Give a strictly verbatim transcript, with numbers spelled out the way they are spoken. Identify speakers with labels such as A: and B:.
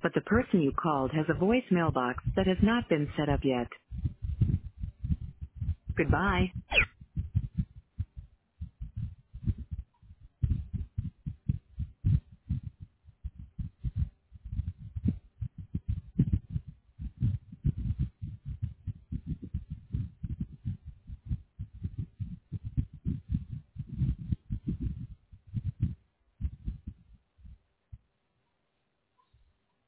A: but the person you called has a voicemail box that has not been set up yet. Goodbye.